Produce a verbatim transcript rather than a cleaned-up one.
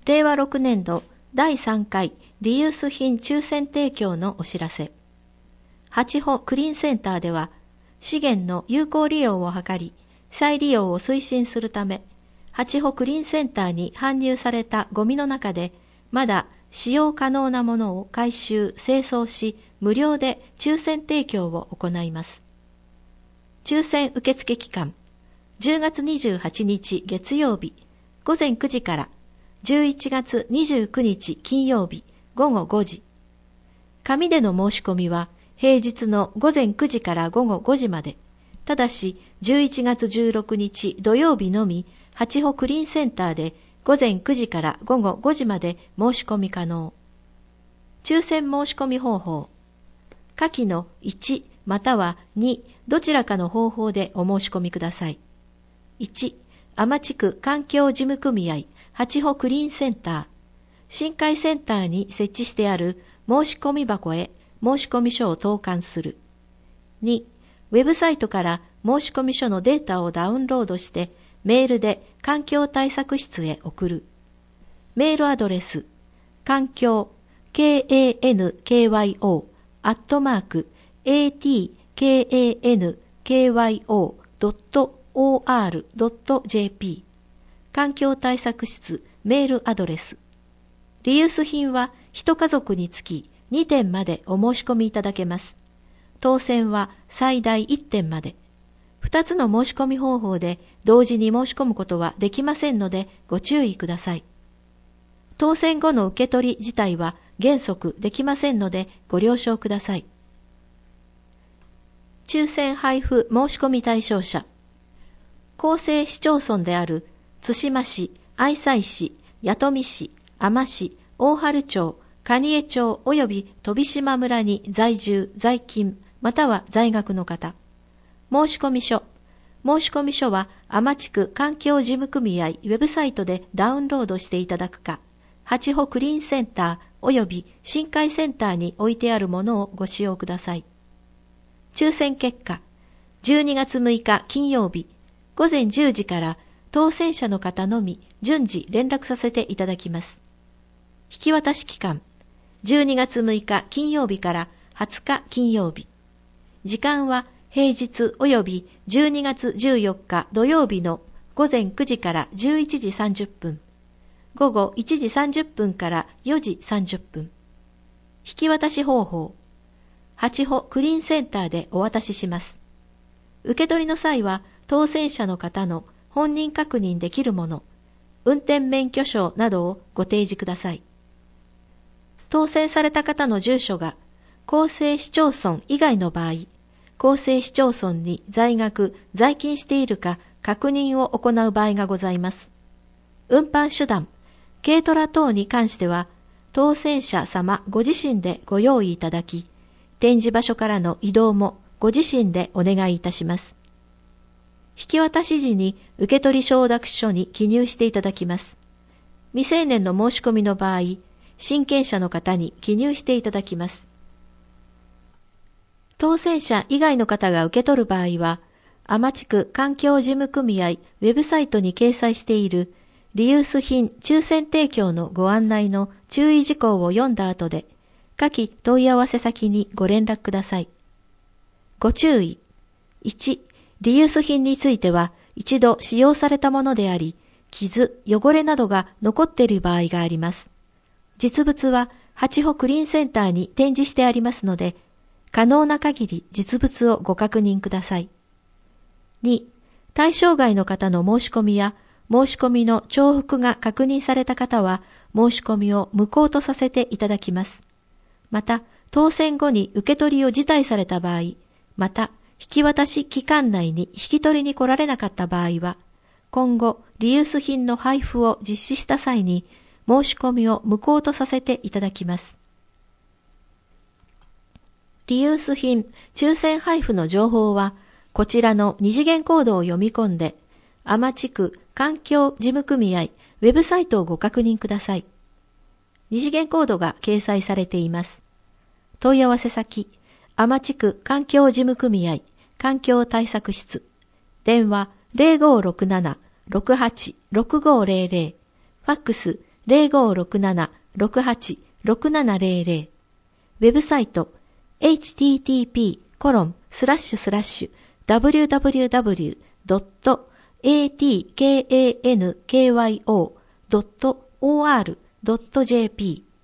れいわろくねんどだいさんかいリユース品抽選提供のお知らせ。八穂クリーンセンターでは、資源の有効利用を図り、再利用を推進するため、八穂クリーンセンターに搬入されたゴミの中で、まだ使用可能なものを回収・清掃し、無料で抽選提供を行います。抽選受付期間、じゅうがつにじゅうはちにち月曜日、ごぜんくじからじゅういちがつにじゅうくにち金曜日、ごごごじ。紙での申し込みは、平日のごぜんくじからごごごじまで、ただしじゅういちがつじゅうろくにち土曜日のみ、八穂クリーンセンターでごぜんくじからごごごじまで申し込み可能。抽選申し込み方法。下記のいちまたはにどちらかの方法でお申し込みください。いち、天地区環境事務組合八穂クリーンセンター。深海センターに設置してある申し込み箱へ申し込み書を投函する。に、ウェブサイトから申し込み書のデータをダウンロードしてメールで環境対策室へ送る。メールアドレス、環境、kankyo、アットマーク、atkankyo.or.jp、環境対策室メールアドレス。リユース品は一家族につきにてんまでお申し込みいただけます。当選は最大いってんまで。ふたつの申し込み方法で同時に申し込むことはできませんのでご注意ください。当選後の受け取り自体は原則できませんのでご了承ください。抽選配布申し込み対象者。構成市町村である津島市、愛西市、弥富市、海士市、大原町、蟹江町及び飛島村に在住、在勤、または在学の方。申込書。申込書は、天地区環境事務組合ウェブサイトでダウンロードしていただくか、八穂クリーンセンター及び深海センターに置いてあるものをご使用ください。抽選結果、じゅうにがつむいか金曜日、ごぜんじゅうじから当選者の方のみ順次連絡させていただきます。引き渡し期間、じゅうにがつむいか金曜日からはつか金曜日。時間は平日及びじゅうにがつじゅうよっか土曜日のごぜんくじからじゅういちじさんじゅっぷん、午後いちじさんじゅっぷんからよじさんじゅっぷん。引き渡し方法、八穂クリーンセンターでお渡しします。受け取りの際は当選者の方の本人確認できるもの、運転免許証などをご提示ください。当選された方の住所が構成市町村以外の場合、構成市町村に在学・在勤しているか確認を行う場合がございます。運搬手段、軽トラ等に関しては、当選者様ご自身でご用意いただき、展示場所からの移動もご自身でお願いいたします。引き渡し時に受取承諾書に記入していただきます。未成年の申し込みの場合、親権者の方に記入していただきます。当選者以外の方が受け取る場合は、天地区環境事務組合ウェブサイトに掲載しているリユース品抽選提供のご案内の注意事項を読んだ後で、下記問い合わせ先にご連絡ください。ご注意。いち、リユース品については一度使用されたものであり、傷、汚れなどが残っている場合があります。実物は八穂クリーンセンターに展示してありますので、可能な限り実物をご確認ください。に、対象外の方の申し込みや申し込みの重複が確認された方は申し込みを無効とさせていただきます。また、当選後に受け取りを辞退された場合、また、引き渡し期間内に引き取りに来られなかった場合は、今後、リユース品の配布を実施した際に、申し込みを無効とさせていただきます。リユース品抽選配布の情報は、こちらの二次元コードを読み込んで、天地区環境事務組合ウェブサイトをご確認ください。二次元コードが掲載されています。問い合わせ先、天地区環境事務組合環境対策室、電話 ゼロごろくなな ろくはち ろくごゼロゼロ、ファックスゼロごーろくなな ろくはち ろくななゼロゼロ。ウェブサイト エイチティーティーピーコロンスラッシュスラッシュダブリューダブリューダブリュードットエーティーケーエーエヌケーワイオードットオーアールドットジェーピー